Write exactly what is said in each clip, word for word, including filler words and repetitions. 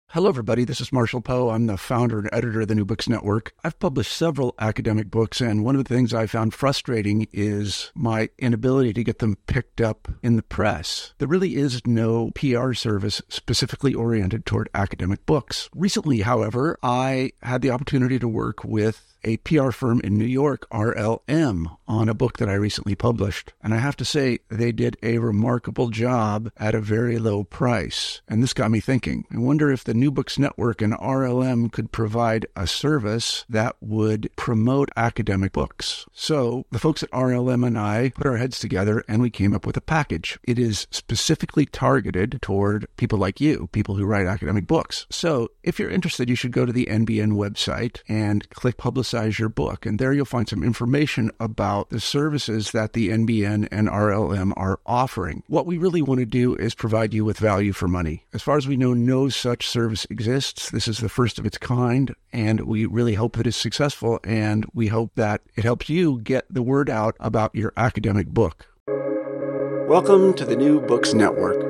Hello, everybody. This is Marshall Poe. I'm the founder and editor of the New Books Network. I've published several academic books, and one of the things I found frustrating is my inability to get them picked up in the press. There really is no P R service specifically oriented toward academic books. Recently, however, I had the opportunity to work with a P R firm in New York, R L M, on a book that I recently published. And I have to say, they did a remarkable job at a very low price. And this got me thinking. I wonder if the New Books Network and R L M could provide a service that would promote academic books. So the folks at R L M and I put our heads together and we came up with a package. It is specifically targeted toward people like you, people who write academic books. So if you're interested, you should go to the N B N website and click Publicize your book. And there you'll find some information about the services that the N B N and R L M are offering. What we really want to do is provide you with value for money. As far as we know, no such service exists. This is the first of its kind, and we really hope that it's successful, and we hope that it helps you get the word out about your academic book. Welcome to the New Books Network.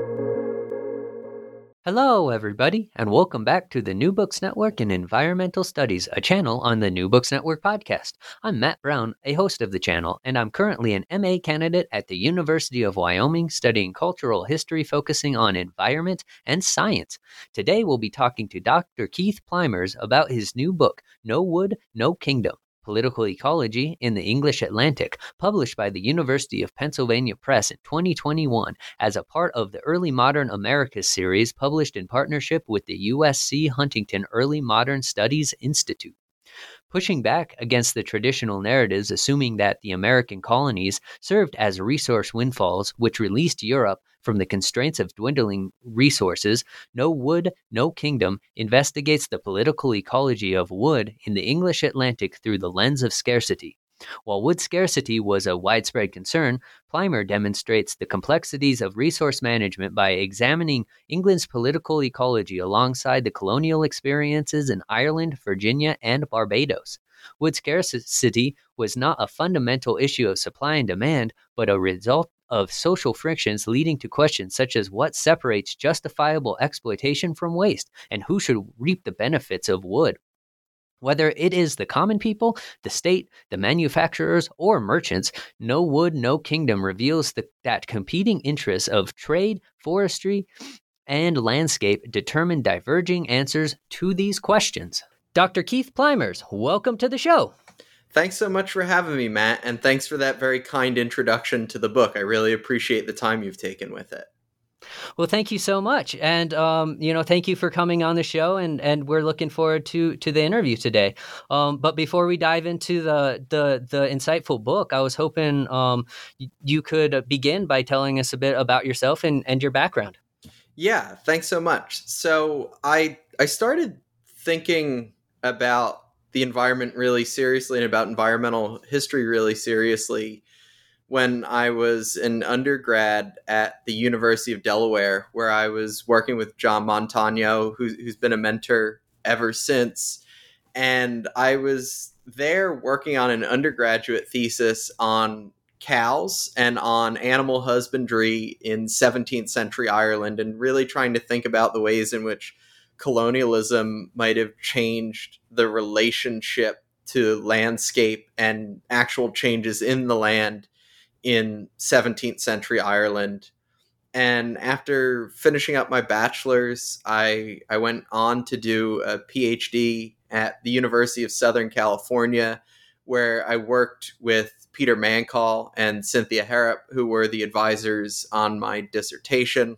Hello, everybody, and welcome back to the New Books Network in Environmental Studies, a channel on the New Books Network podcast. I'm Matt Brown, a host of the channel, and I'm currently an M A candidate at the University of Wyoming studying cultural history focusing on environment and science. Today, we'll be talking to Doctor Keith Plymers about his new book, No Wood, No Kingdom: Political Ecology in the English Atlantic, published by the University of Pennsylvania Press in twenty twenty-one as a part of the Early Modern Americas series published in partnership with the U S C Huntington Early Modern Studies Institute. Pushing back against the traditional narratives assuming that the American colonies served as resource windfalls which released Europe from the constraints of dwindling resources, No Wood, No Kingdom investigates the political ecology of wood in the English Atlantic through the lens of scarcity. While wood scarcity was a widespread concern, Plymer demonstrates the complexities of resource management by examining England's political ecology alongside the colonial experiences in Ireland, Virginia, and Barbados. Wood scarcity was not a fundamental issue of supply and demand, but a result of social frictions leading to questions such as what separates justifiable exploitation from waste, and who should reap the benefits of wood. Whether it is the common people, the state, the manufacturers, or merchants, No Wood, No Kingdom reveals the, that competing interests of trade, forestry, and landscape determine diverging answers to these questions. Doctor Keith Plymers, welcome to the show. Thanks so much for having me, Matt, and thanks for that very kind introduction to the book. I really appreciate the time you've taken with it. Well, thank you so much. And, um, you know, thank you for coming on the show. And, and we're looking forward to to the interview today. Um, but before we dive into the the, the insightful book, I was hoping um, you could begin by telling us a bit about yourself and, and your background. Yeah, thanks so much. So I I started thinking about the environment really seriously and about environmental history really seriously when I was an undergrad at the University of Delaware, where I was working with John Montagno, who's, who's been a mentor ever since. And I was there working on an undergraduate thesis on cows and on animal husbandry in seventeenth century Ireland, and really trying to think about the ways in which colonialism might have changed the relationship to landscape and actual changes in the land in seventeenth century Ireland. And after finishing up my bachelor's, I, I went on to do a PhD at the University of Southern California, where I worked with Peter Mancall and Cynthia Harrop, who were the advisors on my dissertation.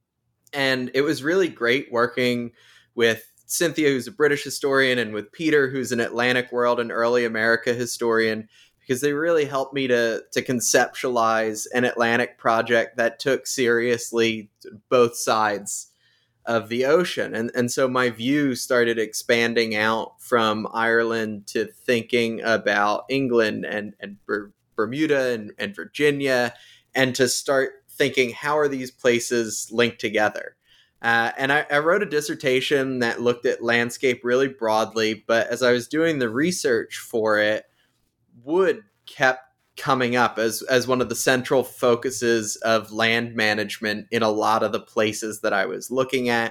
And it was really great working with Cynthia, who's a British historian, and with Peter, who's an Atlantic world and early America historian, because they really helped me to to conceptualize an Atlantic project that took seriously both sides of the ocean. And, and so my view started expanding out from Ireland to thinking about England and, and Ber- Bermuda and, and Virginia, and to start thinking, how are these places linked together? Uh, and I, I wrote a dissertation that looked at landscape really broadly, but as I was doing the research for it, wood kept coming up as, as one of the central focuses of land management in a lot of the places that I was looking at.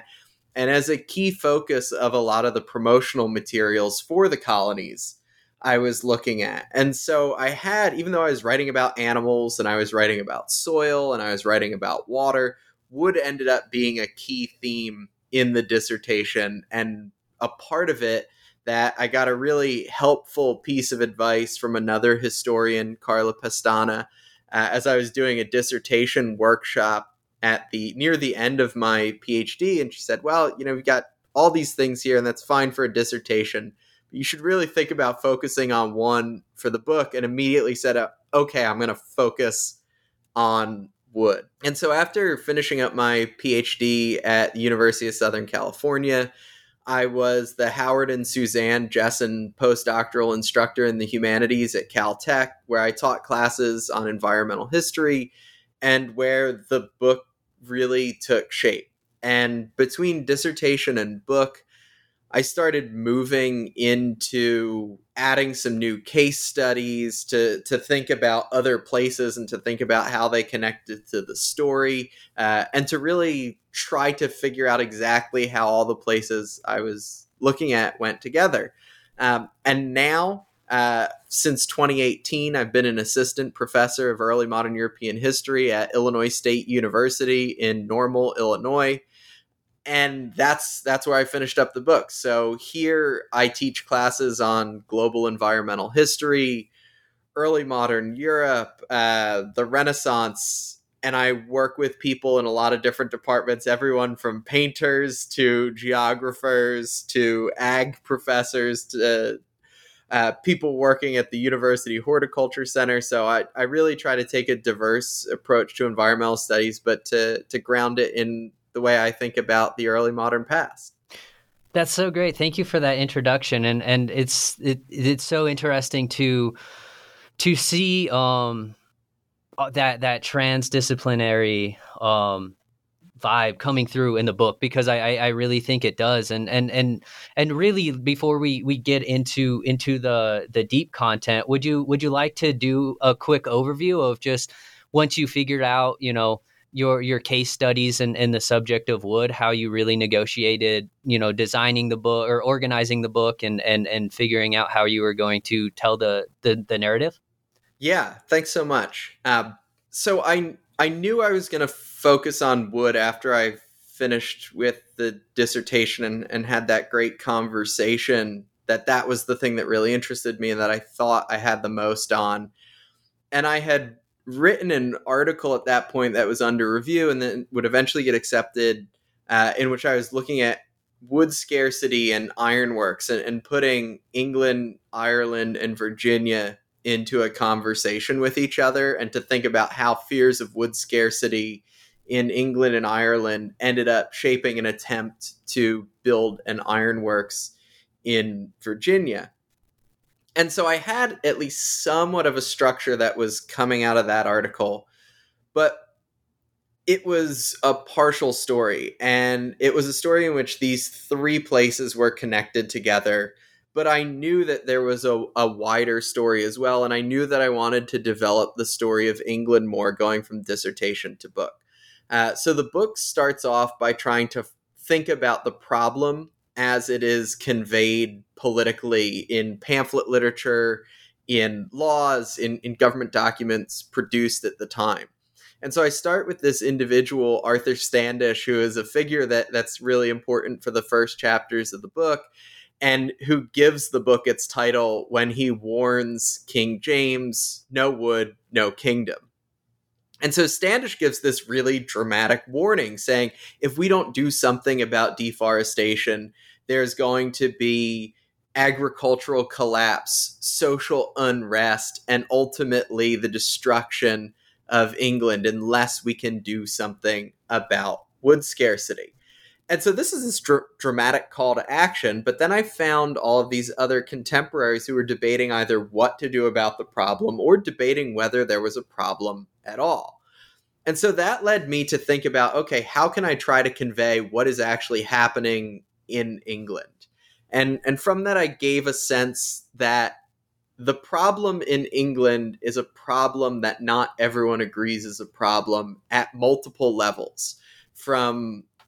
and as a key focus of a lot of the promotional materials for the colonies I was looking at. And so I had, even though I was writing about animals and I was writing about soil and I was writing about water, wood ended up being a key theme in the dissertation, and a part of it that I got a really helpful piece of advice from another historian, Carla Pestana, uh, as I was doing a dissertation workshop at the near the end of my PhD. And she said, well, you know, we've got all these things here, and that's fine for a dissertation. But you should really think about focusing on one for the book, and immediately said, okay, I'm going to focus on wood. And so after finishing up my PhD at the University of Southern California, I was the Howard and Suzanne Jessen postdoctoral instructor in the humanities at Caltech, where I taught classes on environmental history and where the book really took shape. And between dissertation and book, I started moving into adding some new case studies to, to think about other places and to think about how they connected to the story, uh, and to really try to figure out exactly how all the places I was looking at went together. Um, and now, uh, since twenty eighteen, I've been an assistant professor of early modern European history at Illinois State University in Normal, Illinois. And that's that's where I finished up the book. So here I teach classes on global environmental history, early modern Europe, uh, the Renaissance, and I work with people in a lot of different departments, everyone from painters to geographers to ag professors to uh, people working at the University Horticulture Center. So I, I really try to take a diverse approach to environmental studies, but to to ground it in the way I think about the early modern past. That's so great. Thank you for that introduction. And and it's it, it's so interesting to to see um that that transdisciplinary um vibe coming through in the book, because I, I I really think it does. And and and and really, before we we get into into the the deep content, would you would you like to do a quick overview of just, once you figured out, you know, your your case studies and, and the subject of wood, how you really negotiated, you know, designing the book or organizing the book and and and figuring out how you were going to tell the the, the narrative? Yeah, thanks so much. Um, so I I knew I was going to focus on wood after I finished with the dissertation and, and had that great conversation, that that was the thing that really interested me and that I thought I had the most on. And I had written an article at that point that was under review and then would eventually get accepted, uh, in which I was looking at wood scarcity and ironworks and, and putting England, Ireland, and Virginia into a conversation with each other, and to think about how fears of wood scarcity in England and Ireland ended up shaping an attempt to build an ironworks in Virginia. And so I had at least somewhat of a structure that was coming out of that article, but it was a partial story. And it was a story in which these three places were connected together. But I knew that there was a, a wider story as well. And I knew that I wanted to develop the story of England more, going from dissertation to book. Uh, so the book starts off by trying to think about the problem as it is conveyed politically in pamphlet literature, in laws, in, in government documents produced at the time. And so I start with this individual, Arthur Standish, who is a figure that, that's really important for the first chapters of the book, and who gives the book its title when he warns King James, no wood, no kingdom. And so Standish gives this really dramatic warning saying, if we don't do something about deforestation, there's going to be agricultural collapse, social unrest, and ultimately the destruction of England unless we can do something about wood scarcity. And so this is this dr- dramatic call to action, but then I found all of these other contemporaries who were debating either what to do about the problem or debating whether there was a problem at all. And so that led me to think about, okay, how can I try to convey what is actually happening in England? And, and from that, I gave a sense that the problem in England is a problem that not everyone agrees is a problem at multiple levels, from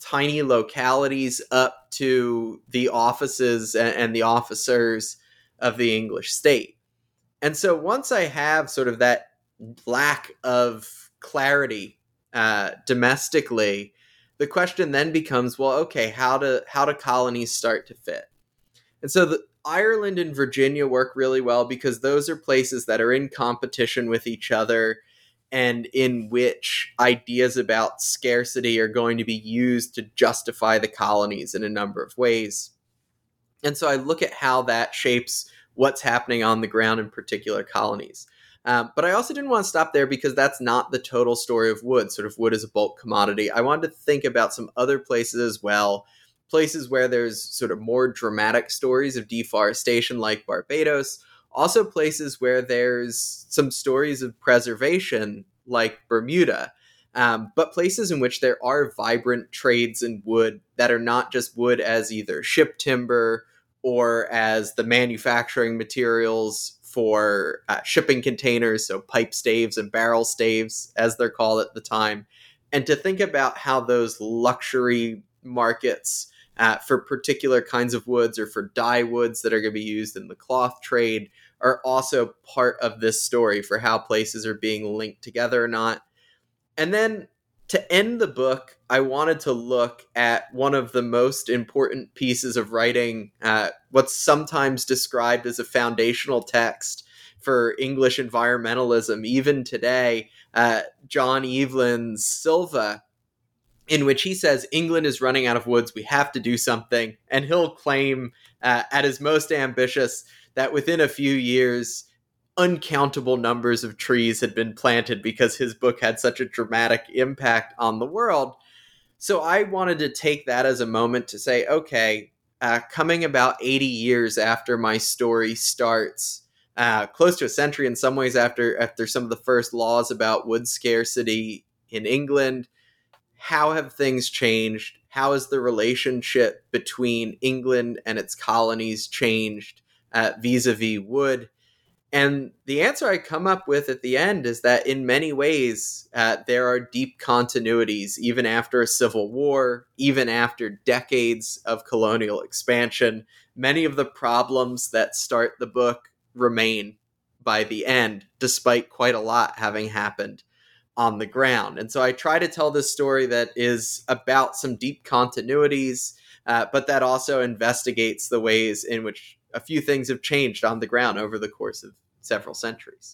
tiny localities up to the offices and, and the officers of the English state. And so once I have sort of that lack of clarity uh, domestically, the question then becomes, well, okay, how do how do colonies start to fit? And so the Ireland and Virginia work really well because those are places that are in competition with each other and in which ideas about scarcity are going to be used to justify the colonies in a number of ways. And so I look at how that shapes what's happening on the ground in particular colonies. Um, but I also didn't want to stop there because that's not the total story of wood, sort of wood as a bulk commodity. I wanted to think about some other places as well, places where there's sort of more dramatic stories of deforestation like Barbados, also places where there's some stories of preservation like Bermuda, um, but places in which there are vibrant trades in wood that are not just wood as either ship timber or as the manufacturing materials for uh, shipping containers, so pipe staves and barrel staves, as they're called at the time, and to think about how those luxury markets uh, for particular kinds of woods or for dye woods that are going to be used in the cloth trade are also part of this story for how places are being linked together or not. And then to end the book, I wanted to look at one of the most important pieces of writing, uh, what's sometimes described as a foundational text for English environmentalism, even today, uh, John Evelyn's Silva, in which he says, England is running out of woods, we have to do something. And he'll claim uh, at his most ambitious that within a few years, uncountable numbers of trees had been planted because his book had such a dramatic impact on the world. So I wanted to take that as a moment to say, okay, uh, coming about eighty years after my story starts, uh, close to a century in some ways after, after some of the first laws about wood scarcity in England, how have things changed? How has the relationship between England and its colonies changed uh, vis-a-vis wood? And the answer I come up with at the end is that in many ways, uh, there are deep continuities, even after a civil war, even after decades of colonial expansion. Many of the problems that start the book remain by the end, despite quite a lot having happened on the ground. And so I try to tell this story that is about some deep continuities, uh, but that also investigates the ways in which a few things have changed on the ground over the course of several centuries.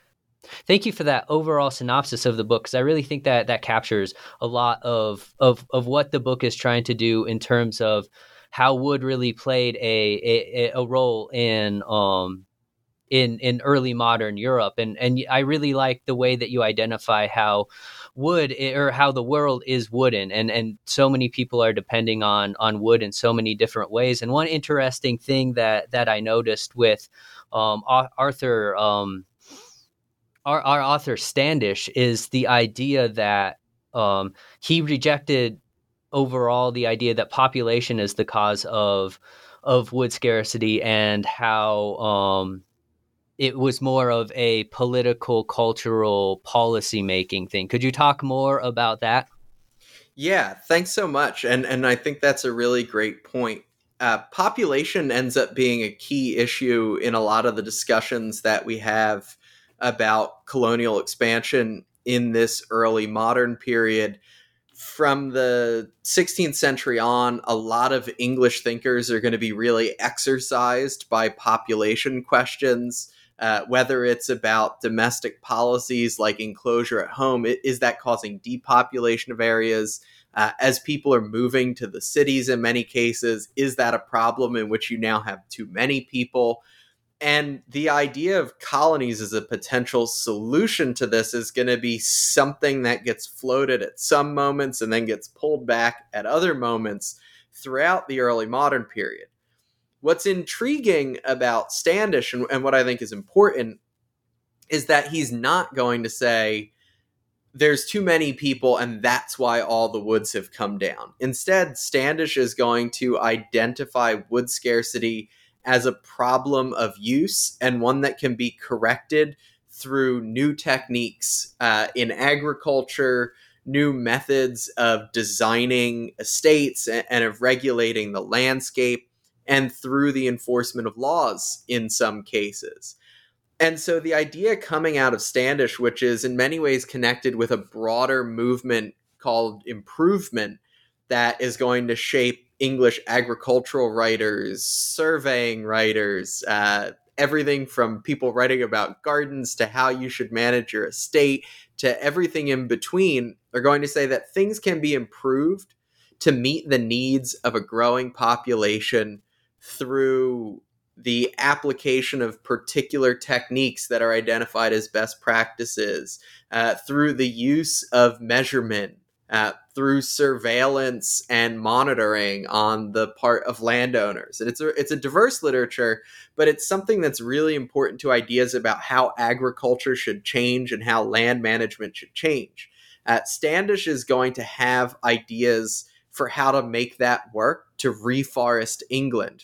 Thank you for that overall synopsis of the book, because I really think that that captures a lot of, of of what the book is trying to do in terms of how wood really played a a, a role in um in in early modern Europe. And and I really like the way that you identify how wood or how the world is wooden, and and so many people are depending on on wood in so many different ways. And one interesting thing that that I noticed with um Arthur um our, our author Standish is the idea that um he rejected overall the idea that population is the cause of of wood scarcity, and how um it was more of a political, cultural, policy-making thing. Could you talk more about that? Yeah, thanks so much. And and I think that's a really great point. Uh, population ends up being a key issue in a lot of the discussions that we have about colonial expansion in this early modern period. From the sixteenth century on, a lot of English thinkers are going to be really exercised by population questions. Uh, whether it's about domestic policies like enclosure at home, is that causing depopulation of areas? Uh, as people are moving to the cities in many cases, is that a problem in which you now have too many people? And the idea of colonies as a potential solution to this is going to be something that gets floated at some moments and then gets pulled back at other moments throughout the early modern period. What's intriguing about Standish, and, and what I think is important, is that he's not going to say there's too many people and that's why all the woods have come down. Instead, Standish is going to identify wood scarcity as a problem of use, and one that can be corrected through new techniques uh, in agriculture, new methods of designing estates and, and of regulating the landscape, and through the enforcement of laws in some cases. And so the idea coming out of Standish, which is in many ways connected with a broader movement called improvement that is going to shape English agricultural writers, surveying writers, uh, everything from people writing about gardens to how you should manage your estate to everything in between, are going to say that things can be improved to meet the needs of a growing population through the application of particular techniques that are identified as best practices, uh, through the use of measurement, uh, through surveillance and monitoring on the part of landowners. And it's a, it's a diverse literature, but it's something that's really important to ideas about how agriculture should change and how land management should change. Uh, Standish is going to have ideas for how to make that work to reforest England.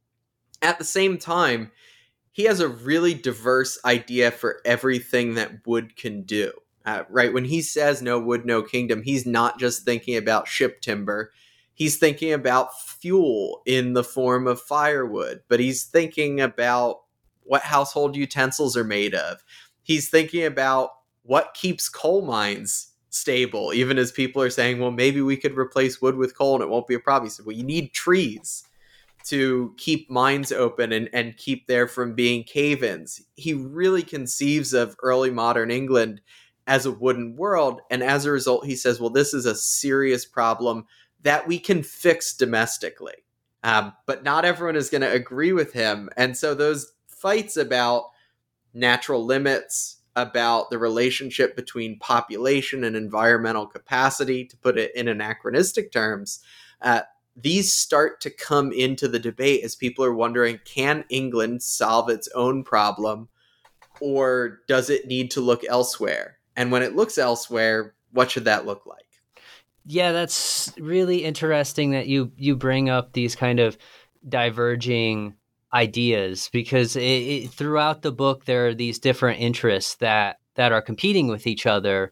At the same time, he has a really diverse idea for everything that wood can do. Uh, right? When he says no wood, no kingdom, he's not just thinking about ship timber. He's thinking about fuel in the form of firewood, but he's thinking about what household utensils are made of. He's thinking about what keeps coal mines stable, even as people are saying, well, maybe we could replace wood with coal and it won't be a problem. He said, well, you need trees to keep mines open and, and keep there from being cave-ins. He really conceives of early modern England as a wooden world. And as a result, he says, well, this is a serious problem that we can fix domestically. Um, but not everyone is going to agree with him. And so those fights about natural limits, about the relationship between population and environmental capacity, to put it in anachronistic terms, uh, these start to come into the debate as people are wondering, can England solve its own problem, or does it need to look elsewhere? And when it looks elsewhere, what should that look like? Yeah, that's really interesting that you you bring up these kind of diverging ideas, because it, it, throughout the book there are these different interests that that are competing with each other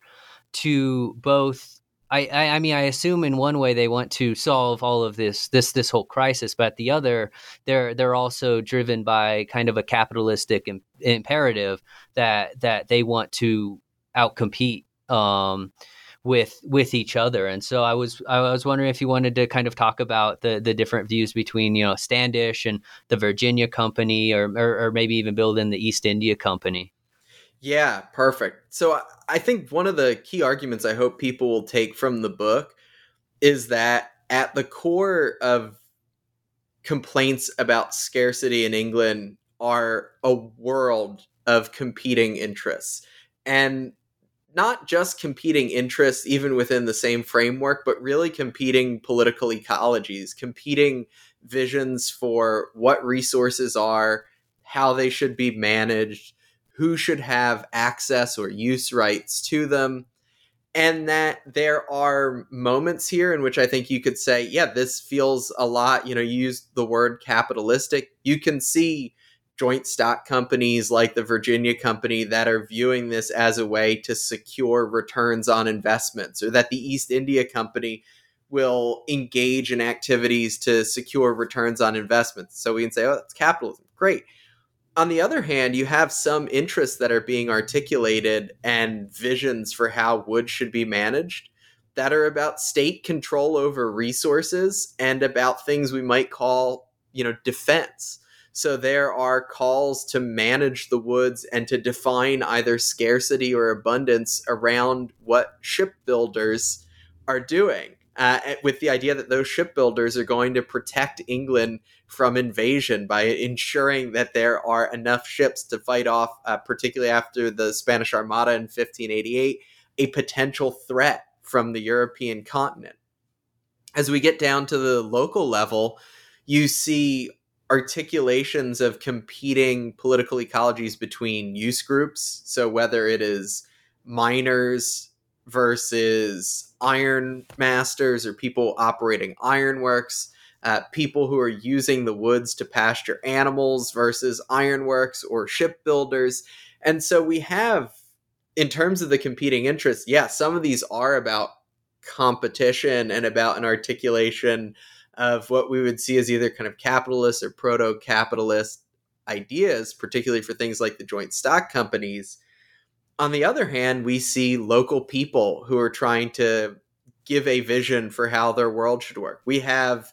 to both. I, I, I mean, I assume in one way they want to solve all of this this this whole crisis, but the other, they're they're also driven by kind of a capitalistic im- imperative that that they want to outcompete um, with with each other. And so I was I was wondering if you wanted to kind of talk about the the different views between, you know, Standish and the Virginia Company, or or, or maybe even build in the East India Company. Yeah, perfect. So I think one of the key arguments I hope people will take from the book is that at the core of complaints about scarcity in England are a world of competing interests. And not just competing interests even within the same framework, but really competing political ecologies, competing visions for what resources are, how they should be managed, who should have access or use rights to them. And that there are moments here in which I think you could say, yeah, this feels a lot, you know, you use the word capitalistic. You can see joint stock companies like the Virginia Company that are viewing this as a way to secure returns on investments, or that the East India Company will engage in activities to secure returns on investments. So we can say, oh, that's capitalism. Great. On the other hand, you have some interests that are being articulated and visions for how wood should be managed that are about state control over resources and about things we might call, you know, defense. So there are calls to manage the woods and to define either scarcity or abundance around what shipbuilders are doing, uh, with the idea that those shipbuilders are going to protect England from invasion by ensuring that there are enough ships to fight off, uh, particularly after the Spanish Armada in fifteen eighty-eight, a potential threat from the European continent. As we get down to the local level, you see articulations of competing political ecologies between use groups. So whether it is miners versus iron masters or people operating ironworks, uh, people who are using the woods to pasture animals versus ironworks or shipbuilders. And so we have, in terms of the competing interests, yeah, some of these are about competition and about an articulation of what we would see as either kind of capitalist or proto-capitalist ideas, particularly for things like the joint stock companies. On the other hand, we see local people who are trying to give a vision for how their world should work. We have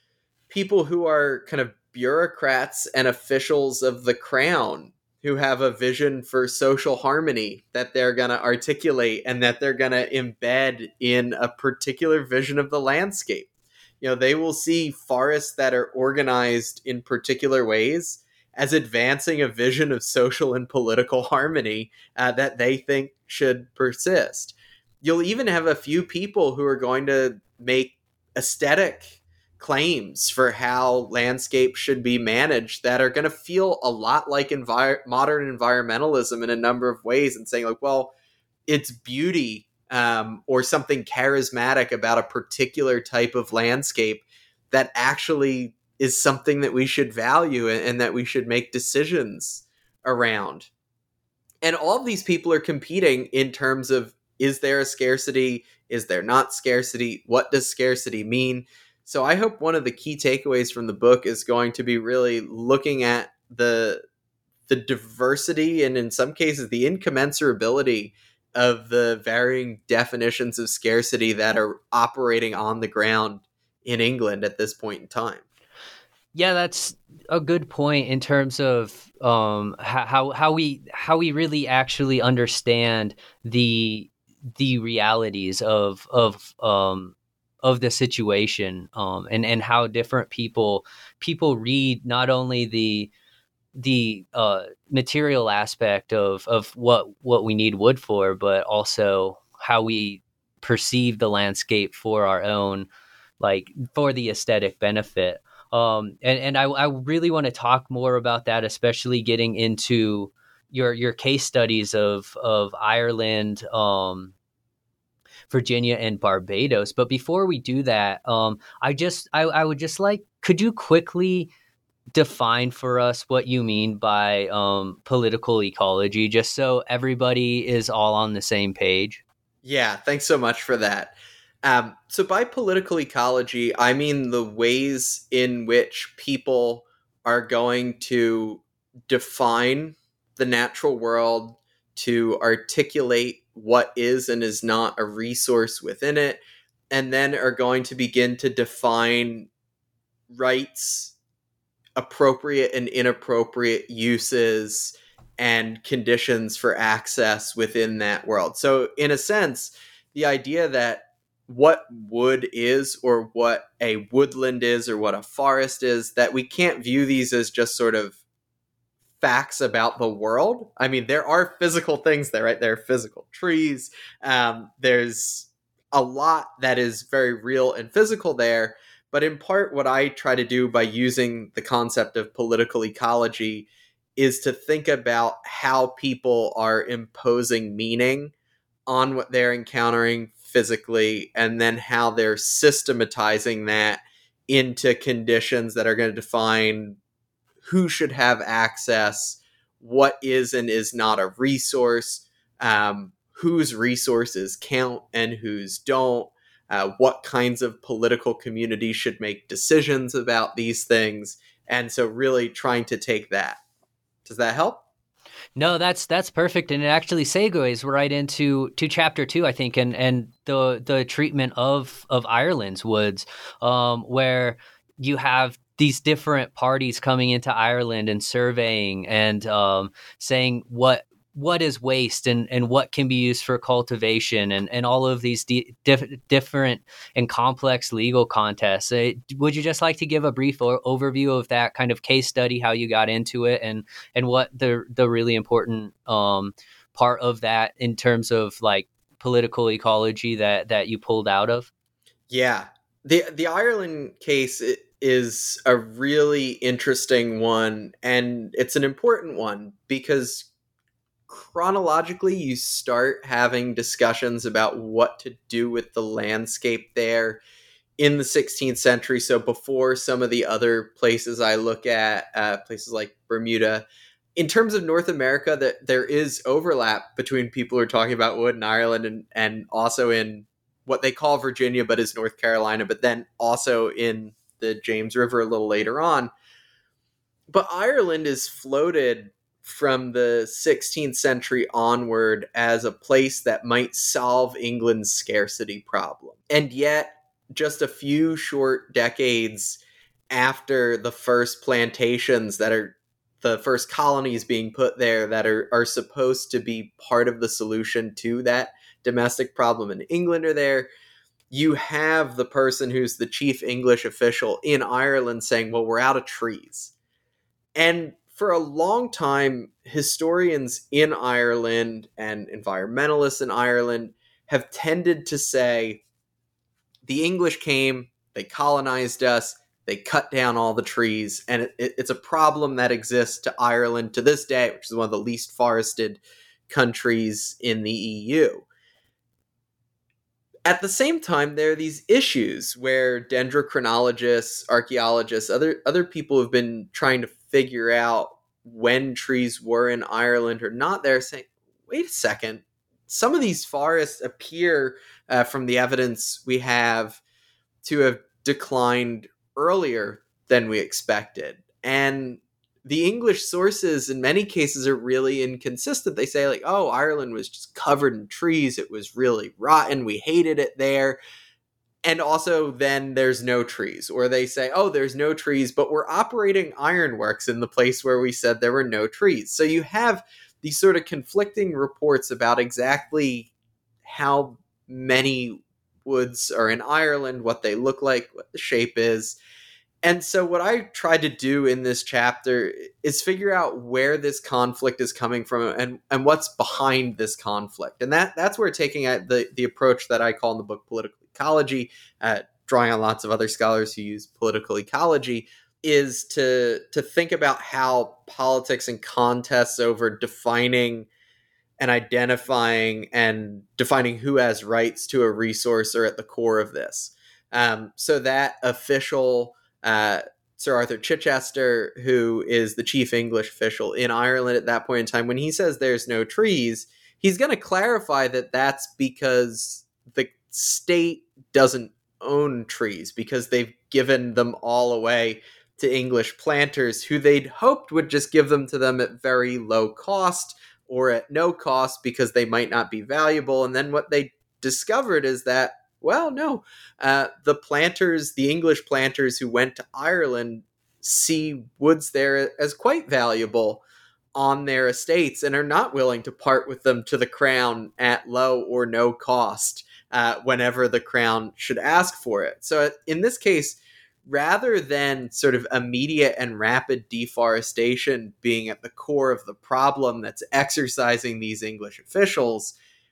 people who are kind of bureaucrats and officials of the crown who have a vision for social harmony that they're going to articulate and that they're going to embed in a particular vision of the landscape. You know, they will see forests that are organized in particular ways as advancing a vision of social and political harmony uh, that they think should persist. You'll even have a few people who are going to make aesthetic claims for how landscape should be managed that are going to feel a lot like envir- modern environmentalism in a number of ways, and saying like, well, it's beauty um, or something charismatic about a particular type of landscape that actually is something that we should value and, and that we should make decisions around. And all of these people are competing in terms of, is there a scarcity? Is there not scarcity? What does scarcity mean? So I hope one of the key takeaways from the book is going to be really looking at the the diversity and in some cases the incommensurability of the varying definitions of scarcity that are operating on the ground in England at this point in time. Yeah, that's a good point in terms of um, how how we how we really actually understand the the realities of of um, of the situation, um, and and how different people people read not only the the uh, material aspect of of what what we need wood for, but also how we perceive the landscape for our own, like for the aesthetic benefit. Um, and, and I, I really want to talk more about that, especially getting into your your case studies of of Ireland, um, Virginia, and Barbados. But before we do that, um, I just I, I would just like, could you quickly define for us what you mean by um, political ecology, just so everybody is all on the same page? Yeah, thanks so much for that. Um, so by political ecology, I mean the ways in which people are going to define the natural world, to articulate what is and is not a resource within it, and then are going to begin to define rights, appropriate and inappropriate uses, and conditions for access within that world. So in a sense, the idea that what wood is, or what a woodland is, or what a forest is, that we can't view these as just sort of facts about the world. I mean, there are physical things there, right? There are physical trees. Um, there's a lot that is very real and physical there. But in part, what I try to do by using the concept of political ecology is to think about how people are imposing meaning on what they're encountering physically, and then how they're systematizing that into conditions that are going to define who should have access, what is and is not a resource, um, whose resources count and whose don't, uh, what kinds of political communities should make decisions about these things. And so really trying to take that. Does that help? No, that's that's perfect, and it actually segues right into to chapter two, I think, and and the the treatment of of Ireland's woods, um, where you have these different parties coming into Ireland and surveying and um, saying what what is waste and, and what can be used for cultivation, and, and all of these di- diff- different and complex legal contests. Uh, would you just like to give a brief o- overview of that kind of case study, how you got into it, and and what the the really important um, part of that in terms of like political ecology that that you pulled out of? Yeah, the the Ireland case is a really interesting one, and it's an important one because chronologically you start having discussions about what to do with the landscape there in the sixteenth century. So before some of the other places I look at, uh, places like Bermuda. In terms of North America, that there is overlap between people who are talking about wood in Ireland and, and also in what they call Virginia, but is North Carolina, but then also in the James River a little later on. But Ireland is floated from the sixteenth century onward as a place that might solve England's scarcity problem. And yet, just a few short decades after the first plantations that are the first colonies being put there that are, are supposed to be part of the solution to that domestic problem in England are there, you have the person who's the chief English official in Ireland saying, well, we're out of trees. And for a long time, historians in Ireland and environmentalists in Ireland have tended to say, the English came, they colonized us, they cut down all the trees, and it, it, it's a problem that exists to Ireland to this day, which is one of the least forested countries in the E U. At the same time, there are these issues where dendrochronologists, archaeologists, other other people have been trying to figure out when trees were in Ireland or not. They're saying, wait a second, some of these forests appear uh, from the evidence we have to have declined earlier than we expected. And the English sources in many cases are really inconsistent. They say like, oh, Ireland was just covered in trees. It was really rotten. We hated it there. And also then there's no trees. Or they say, oh, there's no trees, but we're operating ironworks in the place where we said there were no trees. So you have these sort of conflicting reports about exactly how many woods are in Ireland, what they look like, what the shape is. And so what I tried to do in this chapter is figure out where this conflict is coming from and, and what's behind this conflict. And that that's where taking the, the approach that I call in the book political ecology, uh, drawing on lots of other scholars who use political ecology, is to, to think about how politics and contests over defining and identifying and defining who has rights to a resource are at the core of this. Um, so that official... Uh, Sir Arthur Chichester, who is the chief English official in Ireland at that point in time, when he says there's no trees, he's going to clarify that that's because the state doesn't own trees, because they've given them all away to English planters who they'd hoped would just give them to them at very low cost or at no cost because they might not be valuable. And then what they discovered is that, well, no, uh, the planters, the English planters who went to Ireland see woods there as quite valuable on their estates and are not willing to part with them to the crown at low or no cost uh, whenever the crown should ask for it. So in this case, rather than sort of immediate and rapid deforestation being at the core of the problem that's exercising these English officials,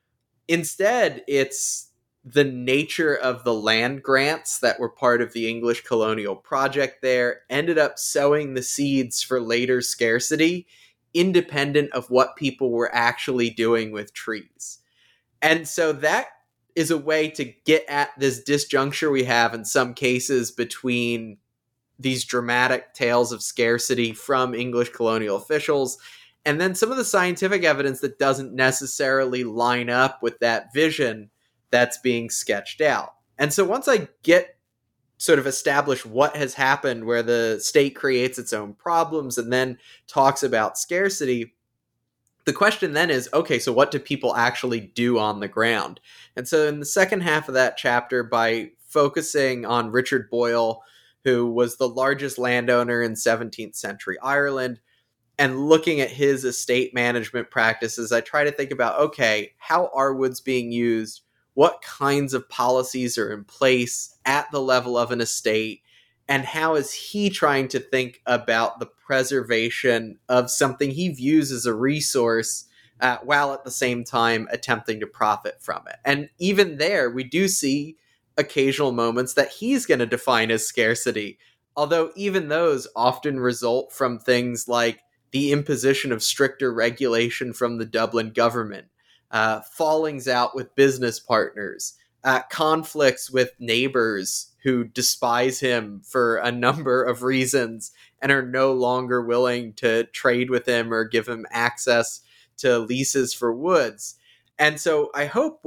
instead it's the nature of the land grants that were part of the English colonial project there ended up sowing the seeds for later scarcity, independent of what people were actually doing with trees. And so that is a way to get at this disjuncture we have in some cases between these dramatic tales of scarcity from English colonial officials and then some of the scientific evidence that doesn't necessarily line up with that vision that's being sketched out. And so once I get sort of established what has happened where the state creates its own problems and then talks about scarcity, the question then is, okay, so what do people actually do on the ground? And so in the second half of that chapter, by focusing on Richard Boyle, who was the largest landowner in seventeenth century Ireland, and looking at his estate management practices, I try to think about, okay, how are woods being used? What kinds of policies are in place at the level of an estate? And how is he trying to think about the preservation of something he views as a resource uh, while at the same time attempting to profit from it? And even there, we do see occasional moments that he's going to define as scarcity, although even those often result from things like the imposition of stricter regulation from the Dublin government, Uh, fallings out with business partners, uh, conflicts with neighbors who despise him for a number of reasons and are no longer willing to trade with him or give him access to leases for woods. And so I hope what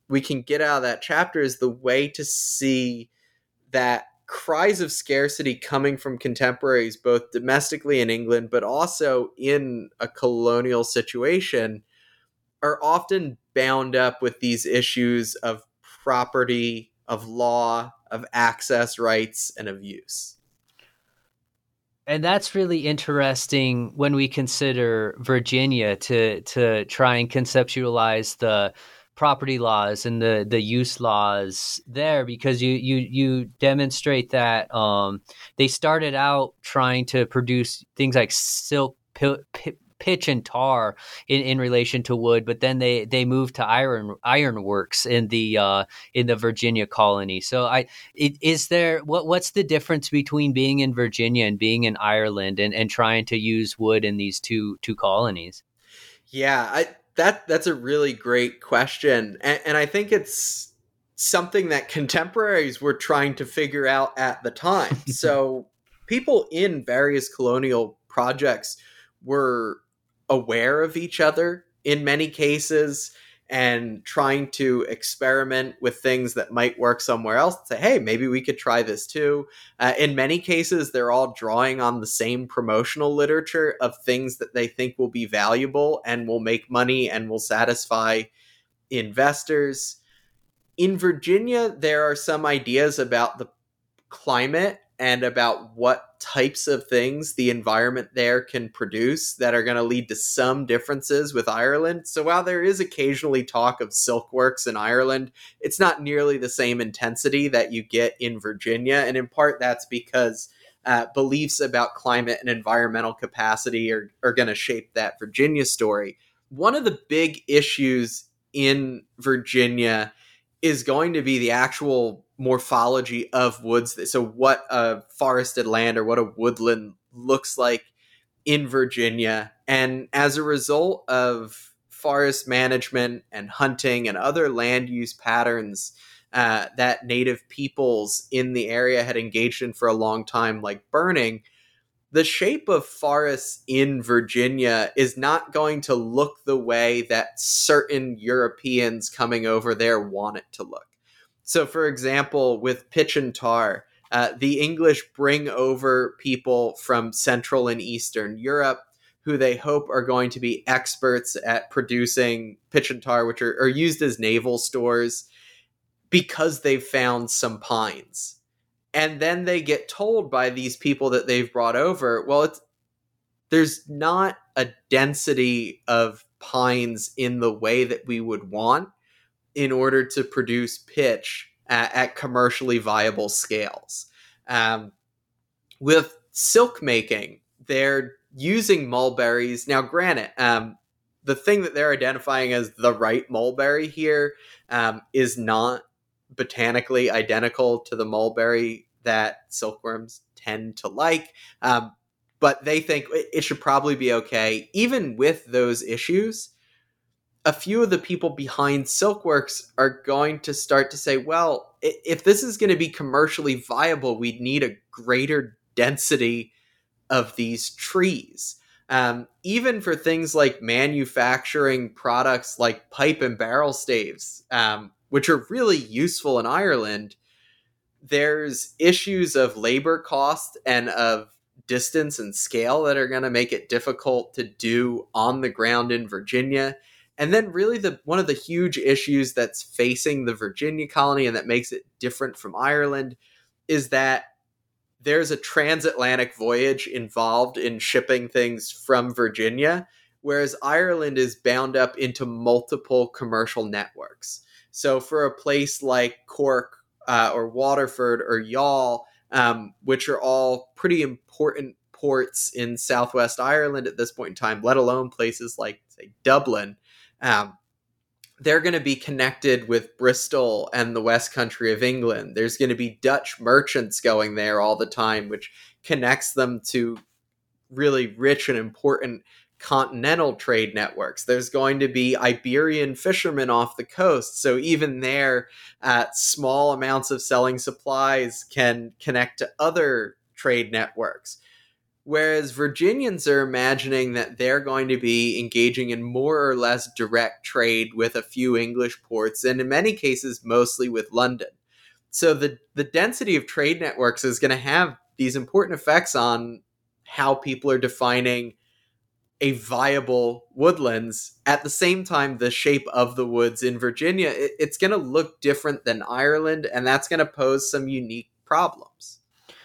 we can get out of that chapter is the way to see that cries of scarcity coming from contemporaries, both domestically in England, but also in a colonial situation, are often bound up with these issues of property, of law, of access rights, and of use. And that's really interesting when we consider Virginia to to try and conceptualize the property laws and the, the use laws there, because you you you demonstrate that um, they started out trying to produce things like silk, p- p- pitch, and tar in, in relation to wood, but then they they moved to iron ironworks in the uh, in the Virginia colony. So I it, is there what what's the difference between being in Virginia and being in Ireland and, and trying to use wood in these two two colonies? Yeah, I. That that's a really great question. And, and I think it's something that contemporaries were trying to figure out at the time. So people in various colonial projects were aware of each other in many cases and trying to experiment with things that might work somewhere else. Say, hey, maybe we could try this too. Uh, in many cases, they're all drawing on the same promotional literature of things that they think will be valuable and will make money and will satisfy investors. In Virginia, there are some ideas about the climate and about what types of things the environment there can produce that are going to lead to some differences with Ireland. So while there is occasionally talk of silkworks in Ireland, it's not nearly the same intensity that you get in Virginia. And in part, that's because uh, beliefs about climate and environmental capacity are, are going to shape that Virginia story. One of the big issues in Virginia is going to be the actual morphology of woods. So what a forested land or what a woodland looks like in Virginia. And as a result of forest management and hunting and other land use patterns uh, that native peoples in the area had engaged in for a long time, like burning, the shape of forests in Virginia is not going to look the way that certain Europeans coming over there want it to look. So, for example, with pitch and tar, uh, the English bring over people from Central and Eastern Europe who they hope are going to be experts at producing pitch and tar, which are, are used as naval stores, because they've found some pines. And then they get told by these people that they've brought over, well, it's, there's not a density of pines in the way that we would want in order to produce pitch at, at commercially viable scales. Um, with silk making, they're using mulberries. Now, granted, um, the thing that they're identifying as the right mulberry here um, is not botanically identical to the mulberry that silkworms tend to like. Um, but they think it should probably be okay. Even with those issues, a few of the people behind Silkworks are going to start to say, well, if this is going to be commercially viable, we need a greater density of these trees. Um, even for things like manufacturing products like pipe and barrel staves, um, which are really useful in Ireland, there's issues of labor cost and of distance and scale that are going to make it difficult to do on the ground in Virginia. And then really the one of the huge issues that's facing the Virginia colony and that makes it different from Ireland is that there's a transatlantic voyage involved in shipping things from Virginia, whereas Ireland is bound up into multiple commercial networks. So for a place like Cork uh, or Waterford or Youghal, um, which are all pretty important ports in Southwest Ireland at this point in time, let alone places like, say, Dublin, Um, they're going to be connected with Bristol and the West Country of England. There's going to be Dutch merchants going there all the time, which connects them to really rich and important continental trade networks. There's going to be Iberian fishermen off the coast. So even there, uh, small amounts of selling supplies can connect to other trade networks. Whereas Virginians are imagining that they're going to be engaging in more or less direct trade with a few English ports, and in many cases, mostly with London. So the, the density of trade networks is going to have these important effects on how people are defining a viable woodlands. At the same time, the shape of the woods in Virginia, it, it's going to look different than Ireland, and that's going to pose some unique problems.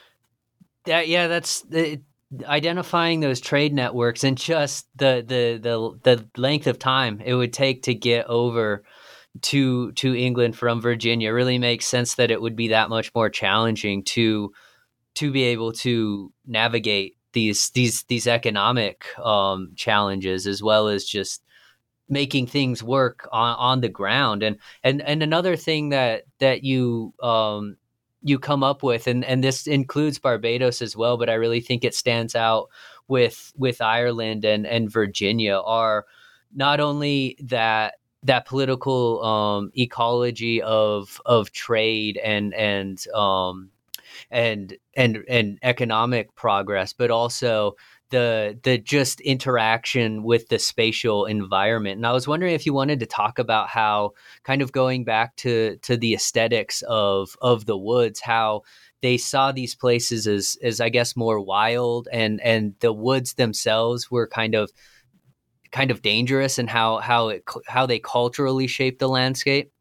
That, yeah, that's the... identifying those trade networks and just the, the the the length of time it would take to get over to to England from Virginia really makes sense, that it would be that much more challenging to to be able to navigate these these these economic um, challenges, as well as just making things work on, on the ground. And and and another thing that that you um, you come up with, and, and this includes Barbados as well, but I really think it stands out with with Ireland and, and Virginia, are not only that that political um, ecology of of trade and and um, and and and economic progress, but also the the just interaction with the spatial environment. And I was wondering if you wanted to talk about how, kind of going back to to the aesthetics of of the woods, how they saw these places as as I guess more wild, and and the woods themselves were kind of kind of dangerous, and how how it how they culturally shaped the landscape.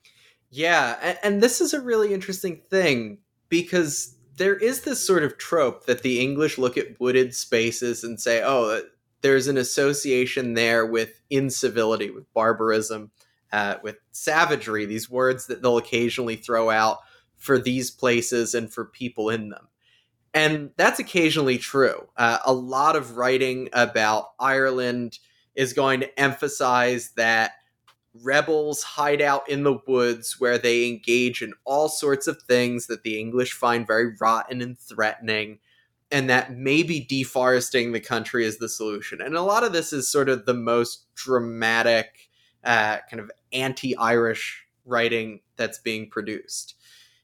Yeah, and, and this is a really interesting thing, because there is this sort of trope that the English look at wooded spaces and say, oh, there's an association there with incivility, with barbarism, uh, with savagery, these words that they'll occasionally throw out for these places and for people in them. And that's occasionally true. Uh, a lot of writing about Ireland is going to emphasize that rebels hide out in the woods, where they engage in all sorts of things that the English find very rotten and threatening, and that maybe deforesting the country is the solution. And a lot of this is sort of the most dramatic uh, kind of anti-Irish writing that's being produced.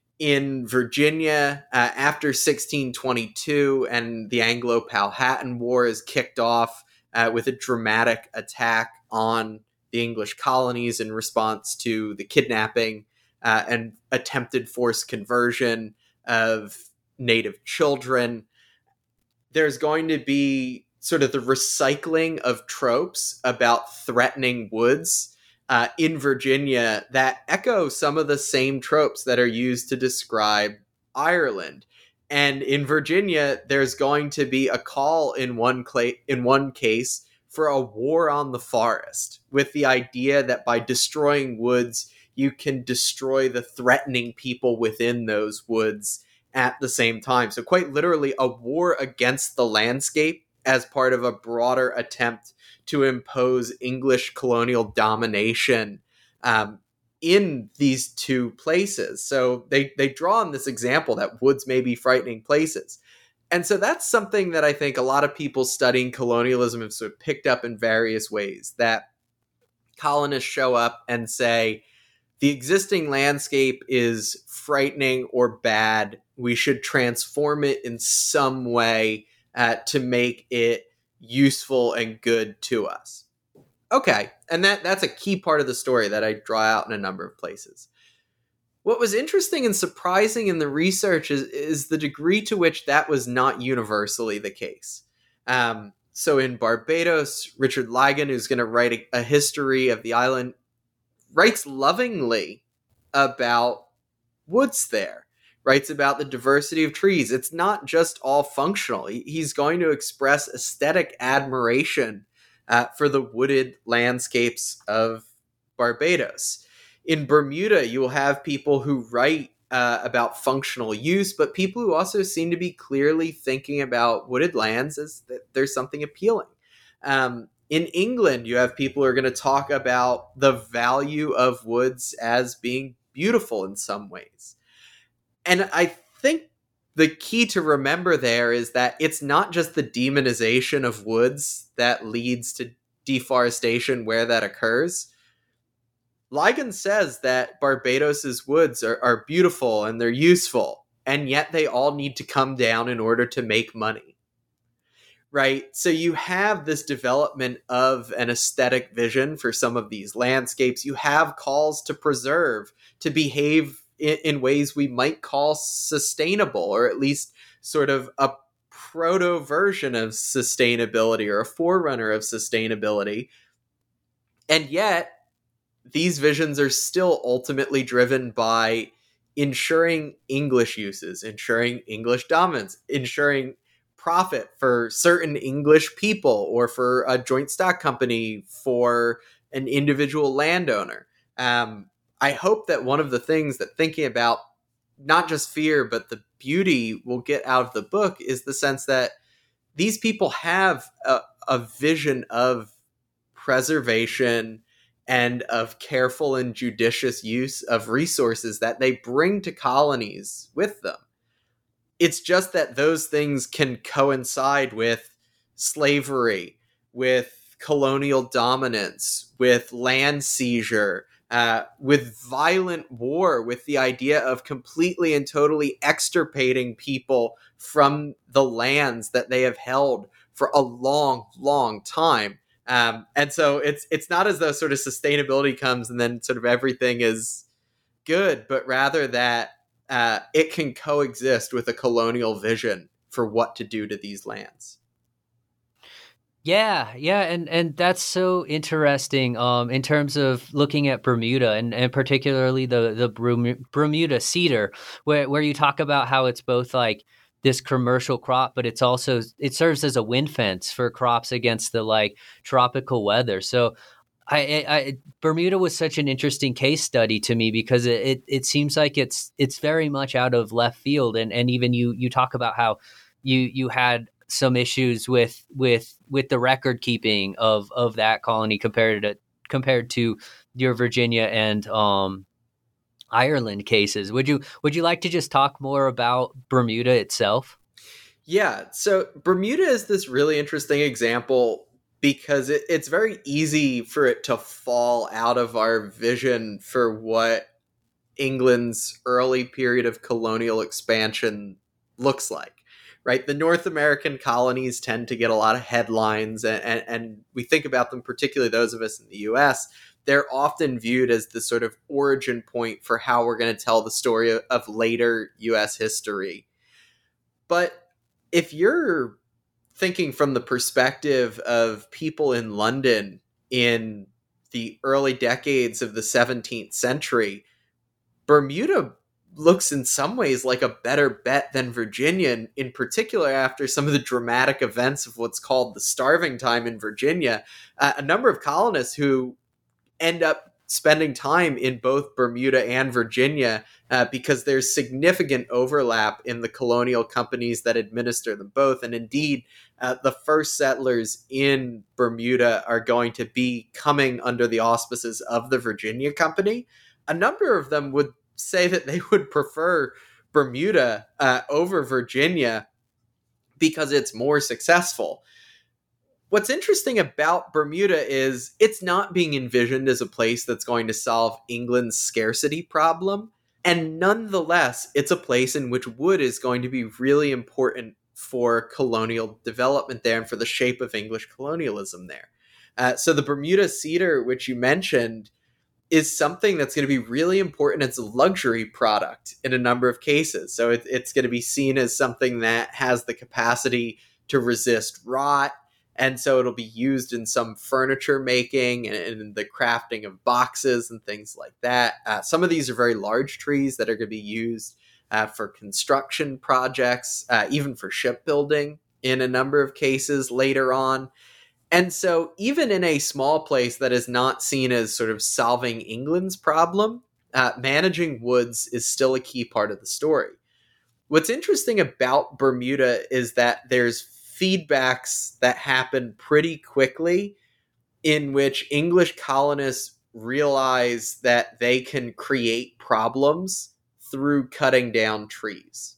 In Virginia, uh, after sixteen twenty-two, and the Anglo-Powhatan War is kicked off uh, with a dramatic attack on the English colonies in response to the kidnapping uh, and attempted forced conversion of native children. There's going to be sort of the recycling of tropes about threatening woods uh, in Virginia that echo some of the same tropes that are used to describe Ireland. And in Virginia, there's going to be a call in one cla- in one case for a war on the forest, with the idea that by destroying woods, you can destroy the threatening people within those woods at the same time. So quite literally a war against the landscape as part of a broader attempt to impose English colonial domination um, in these two places. So they, they draw on this example that woods may be frightening places. And so that's something that I think a lot of people studying colonialism have sort of picked up in various ways, that colonists show up and say, the existing landscape is frightening or bad. We should transform it in some way uh, to make it useful and good to us. Okay, and that, that's a key part of the story that I draw out in a number of places. What was interesting and surprising in the research is, is the degree to which that was not universally the case. Um, so in Barbados, Richard Ligon, who's going to write a, a history of the island, writes lovingly about woods there, writes about the diversity of trees. It's not just all functional. He, he's going to express aesthetic admiration uh, for the wooded landscapes of Barbados. In Bermuda, you will have people who write uh, about functional use, but people who also seem to be clearly thinking about wooded lands as that there's something appealing. Um, in England, you have people who are going to talk about the value of woods as being beautiful in some ways. And I think the key to remember there is that it's not just the demonization of woods that leads to deforestation where that occurs. Ligon says that Barbados's woods are, are beautiful and they're useful, and yet they all need to come down in order to make money. right? So you have this development of an aesthetic vision for some of these landscapes. You have calls to preserve, to behave in, in ways we might call sustainable, or at least sort of a proto version of sustainability or a forerunner of sustainability. And yet, these visions are still ultimately driven by ensuring English uses, ensuring English dominance, ensuring profit for certain English people or for a joint stock company, for an individual landowner. Um, I hope that one of the things that thinking about not just fear, but the beauty we'll get out of the book is the sense that these people have a, a vision of preservation and of careful and judicious use of resources that they bring to colonies with them. It's just that those things can coincide with slavery, with colonial dominance, with land seizure, uh, with violent war, with the idea of completely and totally extirpating people from the lands that they have held for a long, long time. Um, and so it's it's not as though sort of sustainability comes and then sort of everything is good, but rather that uh, it can coexist with a colonial vision for what to do to these lands. Yeah, yeah, and and that's so interesting um, in terms of looking at Bermuda and, and particularly the the Bermuda cedar, where where you talk about how it's both like this commercial crop, but it's also it serves as a wind fence for crops against the like tropical weather. So I, I Bermuda was such an interesting case study to me because it, it, it seems like it's it's very much out of left field, and and even you you talk about how you you had some issues with with with the record keeping of of that colony compared to compared to your Virginia and um Ireland cases. Would you would you like to just talk more about Bermuda itself? Yeah, so Bermuda is this really interesting example because it, it's very easy for it to fall out of our vision for what England's early period of colonial expansion looks like. Right, the North American colonies tend to get a lot of headlines, and, and, and we think about them, particularly those of us in the U S, they're often viewed as the sort of origin point for how we're going to tell the story of, of later U S history. But if you're thinking from the perspective of people in London in the early decades of the seventeenth century, Bermuda looks in some ways like a better bet than Virginia, in particular after some of the dramatic events of what's called the Starving Time in Virginia. Uh, a number of colonists who end up spending time in both Bermuda and Virginia uh, because there's significant overlap in the colonial companies that administer them both. And indeed, uh, the first settlers in Bermuda are going to be coming under the auspices of the Virginia Company. A number of them would say that they would prefer Bermuda uh, over Virginia because it's more successful. What's interesting about Bermuda is it's not being envisioned as a place that's going to solve England's scarcity problem. And nonetheless, it's a place in which wood is going to be really important for colonial development there and for the shape of English colonialism there. Uh, so the Bermuda cedar, which you mentioned, is something that's going to be really important as a luxury product in a number of cases. So it, it's going to be seen as something that has the capacity to resist rot. And so it'll be used in some furniture making and in the crafting of boxes and things like that. Uh, some of these are very large trees that are going to be used uh, for construction projects, uh, even for shipbuilding in a number of cases later on. And so even in a small place that is not seen as sort of solving England's problem, uh, managing woods is still a key part of the story. What's interesting about Bermuda is that there's feedbacks that happen pretty quickly in which English colonists realize that they can create problems through cutting down trees.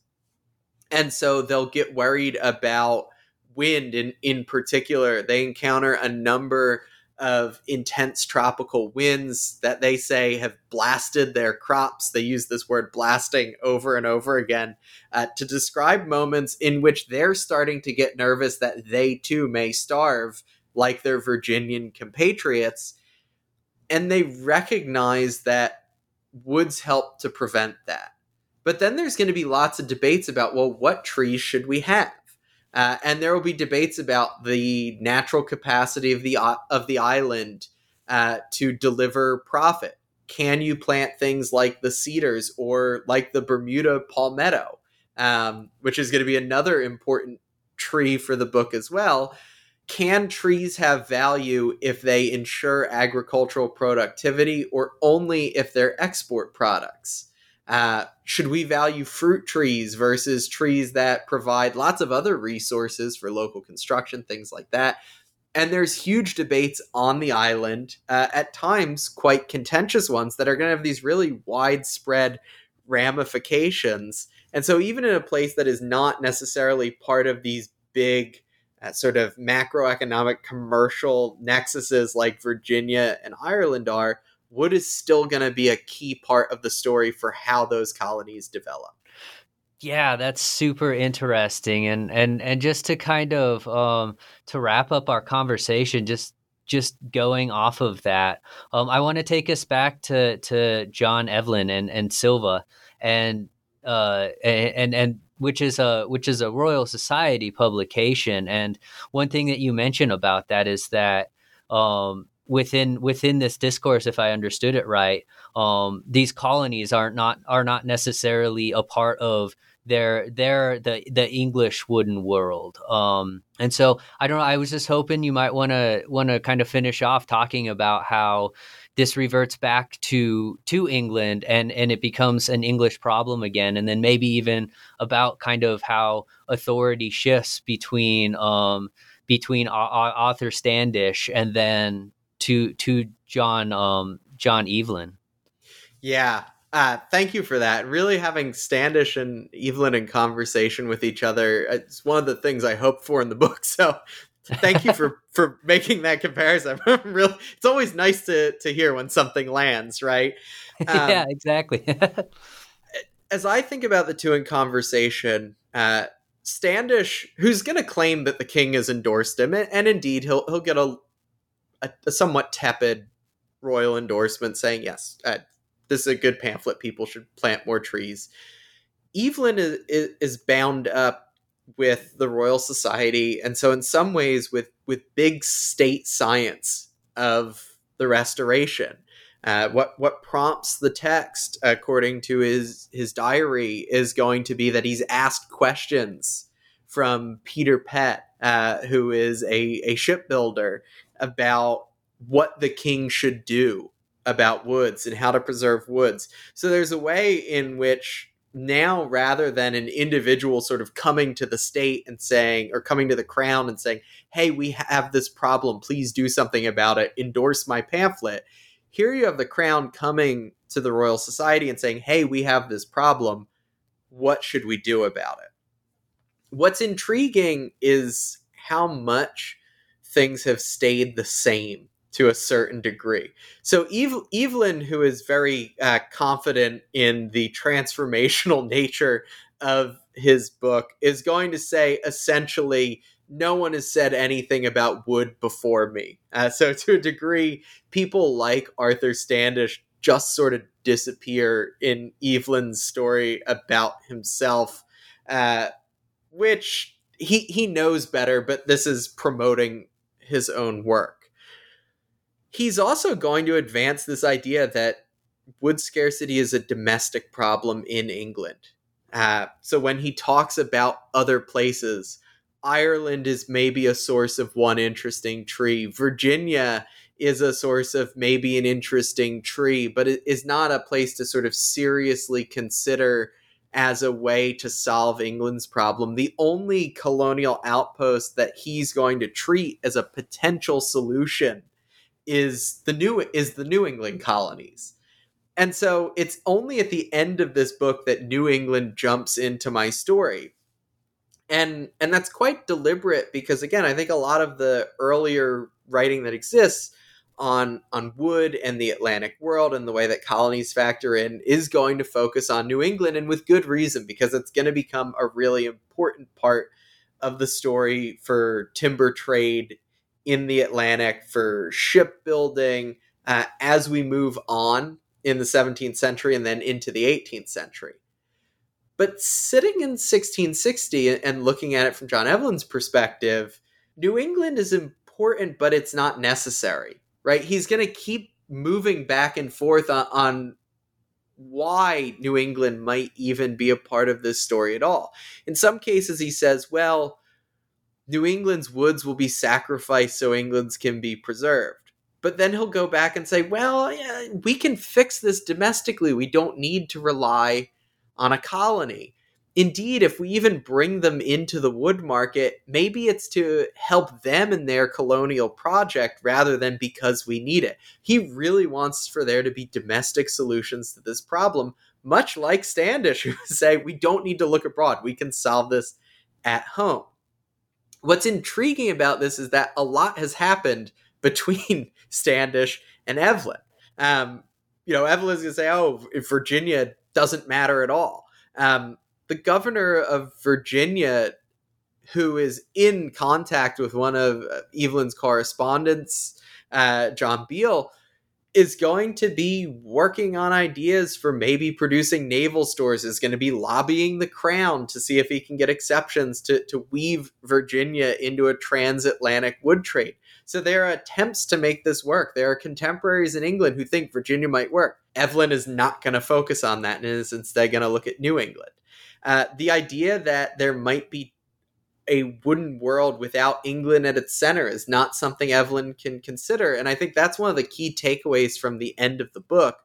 And so they'll get worried about wind in, in particular. They encounter a number of intense tropical winds that they say have blasted their crops. They use this word blasting over and over again uh, to describe moments in which they're starting to get nervous that they too may starve like their Virginian compatriots. And they recognize that woods help to prevent that. But then there's going to be lots of debates about, well, what trees should we have? Uh, and there will be debates about the natural capacity of the of the island uh, to deliver profit. Can you plant things like the cedars or like the Bermuda palmetto, um, which is going to be another important tree for the book as well? Can trees have value if they ensure agricultural productivity or only if they're export products? Uh, should we value fruit trees versus trees that provide lots of other resources for local construction, things like that? And there's huge debates on the island, uh, at times quite contentious ones that are going to have these really widespread ramifications. And so even in a place that is not necessarily part of these big uh, sort of macroeconomic commercial nexuses like Virginia and Ireland are, wood is still going to be a key part of the story for how those colonies develop. Yeah, that's super interesting. And and and just to kind of um, to wrap up our conversation, just just going off of that, um, I want to take us back to to John Evelyn and and Silva, and uh, and and which is a which is a Royal Society publication. And one thing that you mentioned about that is that um, within within this discourse, if I understood it right, um, these colonies are not are not necessarily a part of their their the the English wooden world. Um, and so I don't know. I was just hoping you might want to want to kind of finish off talking about how this reverts back to to England and and it becomes an English problem again, and then maybe even about kind of how authority shifts between um, between Arthur Standish and then to to John um, John Evelyn. Yeah. Uh, thank you for that. Really having Standish and Evelyn in conversation with each other, it's one of the things I hope for in the book. So thank you for, for making that comparison. Really, it's always nice to, to hear when something lands, right? Um, yeah, exactly. As I think about the two in conversation, uh, Standish, who's going to claim that the king has endorsed him, and, and indeed he'll he'll get a, a, a somewhat tepid royal endorsement saying, yes, uh, this is a good pamphlet. People should plant more trees. Evelyn is, is, is bound up with the Royal Society. And so in some ways with, with big state science of the Restoration, uh, what, what prompts the text, according to his, his diary, is going to be that he's asked questions from Peter Pett, uh, who is a, a shipbuilder, about what the king should do about woods and how to preserve woods. So there's a way in which now, rather than an individual sort of coming to the state and saying, or coming to the crown and saying, hey, we have this problem, please do something about it, endorse my pamphlet. Here you have the crown coming to the Royal Society and saying, hey, we have this problem. What should we do about it? What's intriguing is how much things have stayed the same to a certain degree. So Eve- Evelyn, who is very uh, confident in the transformational nature of his book, is going to say essentially, no one has said anything about wood before me. Uh, so to a degree, people like Arthur Standish just sort of disappear in Evelyn's story about himself, uh, which he, he knows better, but this is promoting his own work. He's also going to advance this idea that wood scarcity is a domestic problem in England. Uh, so when he talks about other places, Ireland is maybe a source of one interesting tree. Virginia is a source of maybe an interesting tree, but it is not a place to sort of seriously consider as a way to solve England's problem. The only colonial outpost that he's going to treat as a potential solution is the new is the New England colonies. And so it's only at the end of this book that New England jumps into my story. And and that's quite deliberate because, again, I think a lot of the earlier writing that exists on on wood and the Atlantic world and the way that colonies factor in is going to focus on New England, and with good reason, because it's going to become a really important part of the story for timber trade in the Atlantic, for shipbuilding, uh, as we move on in the seventeenth century and then into the eighteenth century. But sitting in sixteen sixty and looking at it from John Evelyn's perspective, New England is important, but it's not necessary, right? He's going to keep moving back and forth on, on why New England might even be a part of this story at all. In some cases, he says, well, New England's woods will be sacrificed so England's can be preserved. But then he'll go back and say, well, yeah, we can fix this domestically. We don't need to rely on a colony. Indeed, if we even bring them into the wood market, maybe it's to help them in their colonial project rather than because we need it. He really wants for there to be domestic solutions to this problem, much like Standish, who say we don't need to look abroad. We can solve this at home. What's intriguing about this is that a lot has happened between Standish and Evelyn. Um, you know, Evelyn's going to say, oh, Virginia doesn't matter at all. Um, the governor of Virginia, who is in contact with one of Evelyn's correspondents, uh, John Beale, is going to be working on ideas for maybe producing naval stores, is going to be lobbying the crown to see if he can get exceptions to, to weave Virginia into a transatlantic wood trade. So there are attempts to make this work. There are contemporaries in England who think Virginia might work. Evelyn is not going to focus on that and is instead going to look at New England. Uh, the idea that there might be a wooden world without England at its center is not something Evelyn can consider. And I think that's one of the key takeaways from the end of the book.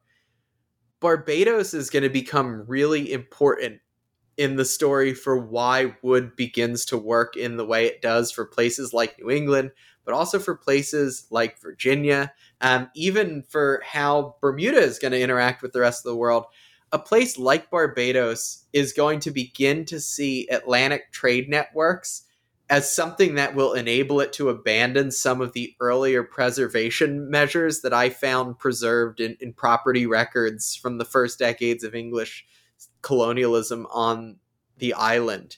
Barbados is going to become really important in the story for why wood begins to work in the way it does for places like New England, but also for places like Virginia, um, even for how Bermuda is going to interact with the rest of the world. A place like Barbados is going to begin to see Atlantic trade networks as something that will enable it to abandon some of the earlier preservation measures that I found preserved in, in property records from the first decades of English colonialism on the island.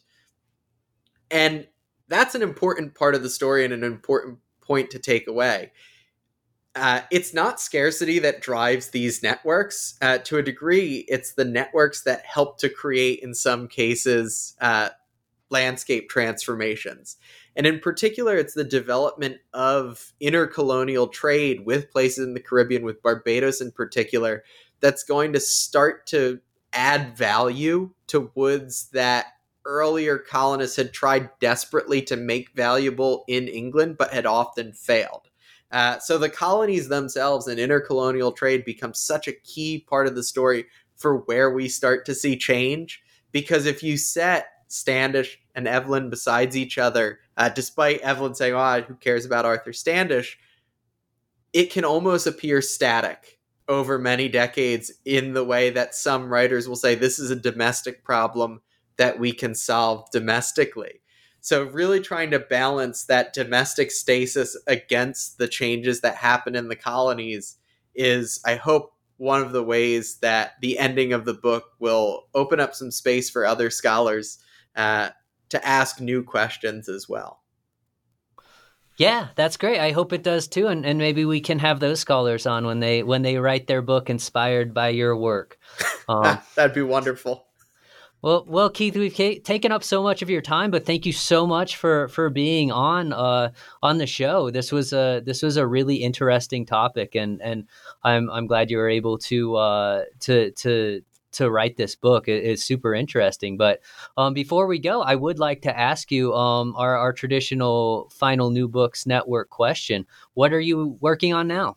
And that's an important part of the story and an important point to take away. Uh, it's not scarcity that drives these networks. Uh, to a degree, it's the networks that help to create, in some cases, uh, landscape transformations. And in particular, it's the development of intercolonial trade with places in the Caribbean, with Barbados in particular, that's going to start to add value to woods that earlier colonists had tried desperately to make valuable in England, but had often failed. Uh, so the colonies themselves and intercolonial trade become such a key part of the story for where we start to see change. Because if you set Standish and Evelyn besides each other, uh, despite Evelyn saying, oh, who cares about Arthur Standish, it can almost appear static over many decades in the way that some writers will say this is a domestic problem that we can solve domestically. So really trying to balance that domestic stasis against the changes that happen in the colonies is, I hope, one of the ways that the ending of the book will open up some space for other scholars uh, to ask new questions as well. Yeah, that's great. I hope it does too, and, and maybe we can have those scholars on when they when they write their book inspired by your work. Um, That'd be wonderful. Well, well, Keith, we've ca- taken up so much of your time, but thank you so much for, for being on uh, on the show. This was a this was a really interesting topic, and, and I'm I'm glad you were able to uh, to to to write this book. It, it's super interesting. But um, before we go, I would like to ask you um, our our traditional final New Books Network question. What are you working on now?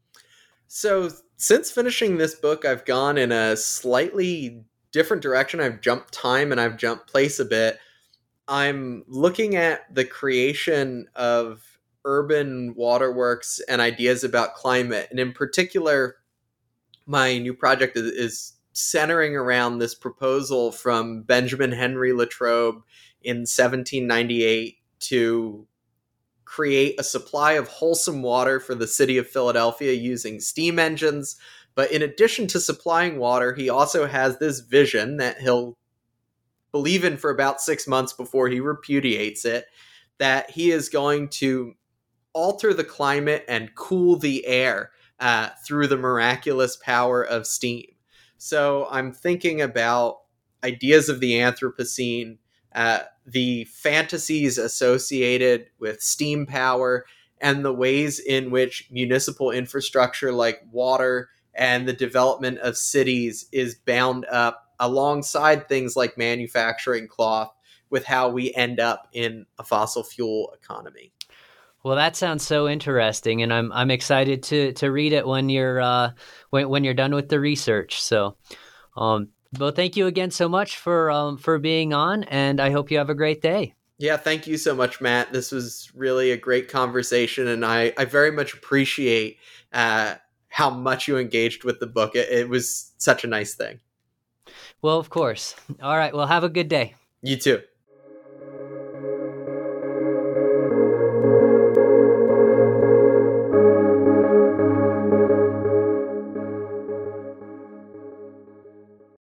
So since finishing this book, I've gone in a slightly different direction. I've jumped time and I've jumped place a bit. I'm looking at the creation of urban waterworks and ideas about climate. And in particular, my new project is, is centering around this proposal from Benjamin Henry Latrobe in seventeen ninety-eight to create a supply of wholesome water for the city of Philadelphia using steam engines. But in addition to supplying water, he also has this vision that he'll believe in for about six months before he repudiates it, that he is going to alter the climate and cool the air uh, through the miraculous power of steam. So I'm thinking about ideas of the Anthropocene, uh, the fantasies associated with steam power, and the ways in which municipal infrastructure like water and the development of cities is bound up alongside things like manufacturing cloth with how we end up in a fossil fuel economy. Well, that sounds so interesting, and I'm I'm excited to to read it when you're uh, when when you're done with the research. So, um, well, thank you again so much for um, for being on, and I hope you have a great day. Yeah, thank you so much, Matt. This was really a great conversation, and I I very much appreciate uh, how much you engaged with the book. It, it was such a nice thing. Well, of course. All right. Well, have a good day. You too.